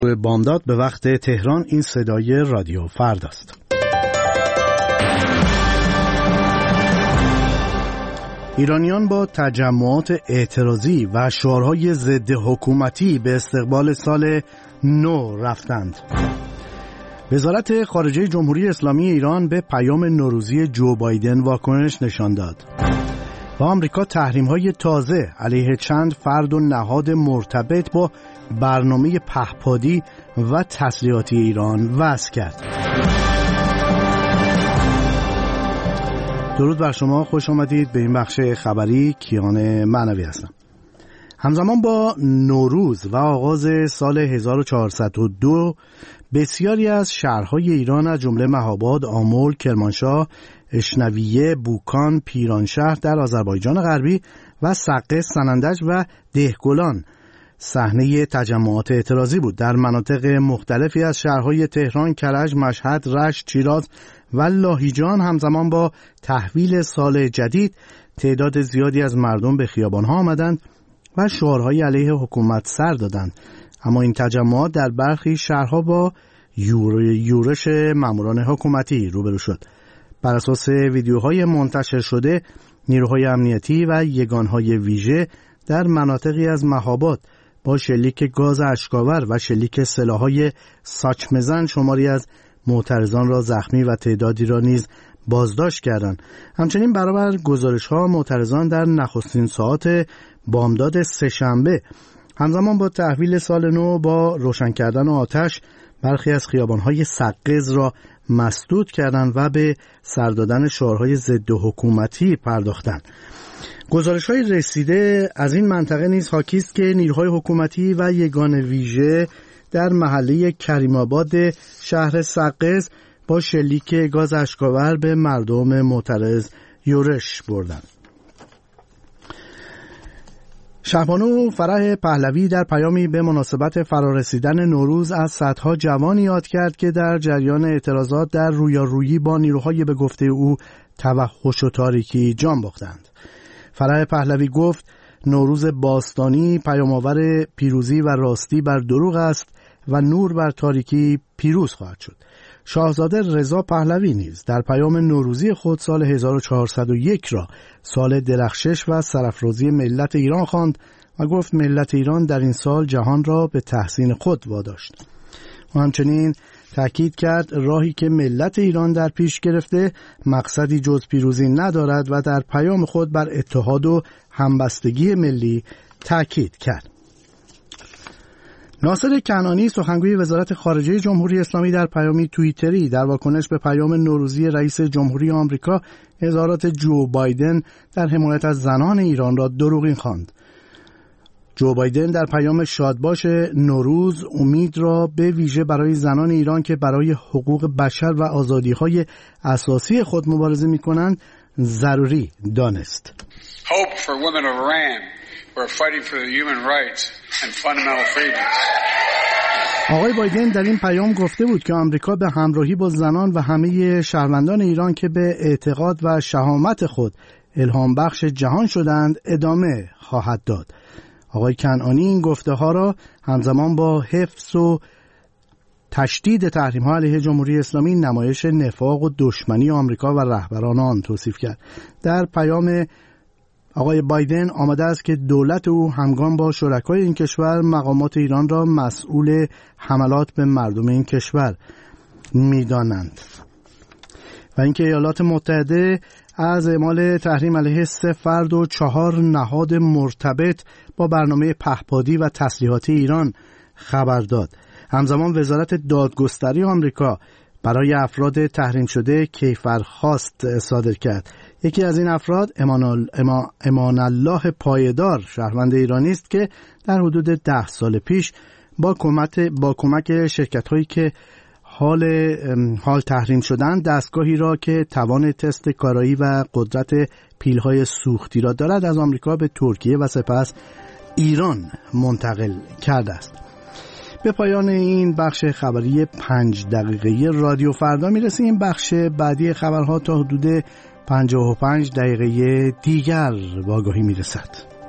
بامداد به وقت تهران. این صدای رادیو فردا است. ایرانیان با تجمعات اعتراضی و شعارهای ضد حکومتی به استقبال سال نو رفتند. وزارت خارجه جمهوری اسلامی ایران به پیام نوروزی جو بایدن واکنش نشان داد و آمریکا تحریم‌های تازه علیه چند فرد و نهاد مرتبط با برنامه پهپادی و تسلیحاتی ایران وضع کرد. درود بر شما، خوش آمدید به این بخش خبری. کیان معنوی هستم. همزمان با نوروز و آغاز سال 1402 بسیاری از شهرهای ایران از جمله مهاباد، آمل، کرمانشاه، اشنویه، بوکان، پیرانشهر در آذربایجان غربی و سقه، سنندج و دهگلان صحنه تجمعات اعتراضی بود. در مناطق مختلفی از شهرهای تهران، کرج، مشهد، رشت، شیراز و لاهیجان همزمان با تحویل سال جدید تعداد زیادی از مردم به خیابان‌ها آمدند و شعارهای علیه حکومت سر دادند. اما این تجمعات در برخی شهرها با یورش ماموران حکومتی روبرو شد. بر اساس ویدیوهای منتشر شده، نیروهای امنیتی و یگانهای ویژه در مناطقی از مهاباد با شلیک گاز اشک‌آور و شلیک سلاح‌های ساچمه‌زن شماری از معترضان را زخمی و تعدادی را نیز بازداشت کردند. همچنین برابر گزارش‌ها، معترضان در نخستین ساعات بامداد سه‌شنبه همزمان با تحویل سال نو با روشن کردن آتش برخی از خیابان‌های سقز را مسدود کردند و به سر دادن شعارهای ضد حکومتی پرداختند. گزارش‌های رسیده از این منطقه نیز حاکی است که نیروهای حکومتی و یگان ویژه در محله کریم آباد شهر سقز با شلیک گاز اشک‌آور به مردم معترض یورش بردند. شهبانو فرح پهلوی در پیامی به مناسبت فرارسیدن نوروز از صدها جوان یاد کرد که در جریان اعتراضات در رویارویی با نیروهای به گفته او توحش و تاریکی جان باختند. فرح پهلوی گفت نوروز باستانی پیام‌آور پیروزی و راستی بر دروغ است و نور بر تاریکی پیروز خواهد شد. شاهزاده رضا پهلوی نیز در پیام نوروزی خود سال 1401 را سال درخشش و سرافرازی ملت ایران خواند و گفت ملت ایران در این سال جهان را به تحسین خود واداشت. و همچنین تأکید کرد راهی که ملت ایران در پیش گرفته مقصدی جز پیروزی ندارد و در پیام خود بر اتحاد و همبستگی ملی تأکید کرد. ناصر کنعانی سخنگوی وزارت خارجه جمهوری اسلامی در پیامی توییتری در واکنش به پیام نوروزی رئیس جمهوری آمریکا اظهارات جو بایدن در حمایت از زنان ایران را دروغین خواند. جو بایدن در پیام شادباش نوروز امید را به ویژه برای زنان ایران که برای حقوق بشر و آزادی‌های اساسی خود مبارزه می‌کنند ضروری دانست. Hope for women of Iran who are fighting for the human rights and fundamental freedoms. آقای بایدن در این پیام گفته بود که آمریکا به همراهی با زنان و همه شهروندان ایران که به اعتقاد و شهامت خود الهام بخش جهان شدند ادامه خواهد داد. آقای کنعانی این گفته ها را همزمان با حفظ و تشدید تحریم ها علیه جمهوری اسلامی نمایش نفاق و دشمنی آمریکا و رهبران آن توصیف کرد. در پیام آقای بایدن آمده است که دولت او همگام با شرکای این کشور مقامات ایران را مسئول حملات به مردم این کشور می‌دانند و اینکه ایالات متحده از اعمال تحریم علیه 3 فرد و 4 نهاد مرتبط با برنامه پهپادی و تسلیحاتی ایران خبر داد. همزمان وزارت دادگستری آمریکا برای افراد تحریم شده کیفرخواست صادر کرد. یکی از این افراد امان الله پایدار شهروند ایرانی است که در حدود 10 سال پیش با کمک شرکت‌هایی که حال تحریم شدند دستگاهی را که توان تست کارایی و قدرت پیل‌های سوختی را دارد از آمریکا به ترکیه و سپس ایران منتقل کرده است. به پایان این بخش خبری 5 دقیقه‌ای رادیو فردا میرسیم. بخش بعدی خبرها تا حدود 55 دقیقه دیگر با آگاهی میرسد.